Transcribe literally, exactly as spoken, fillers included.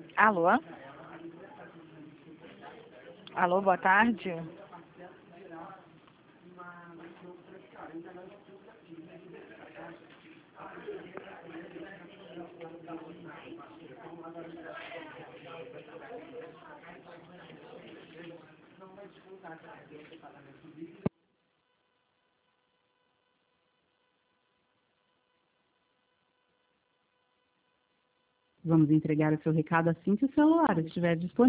Alô? Alô, boa tarde. Vamos entregar o seu recado assim que o celular estiver disponível.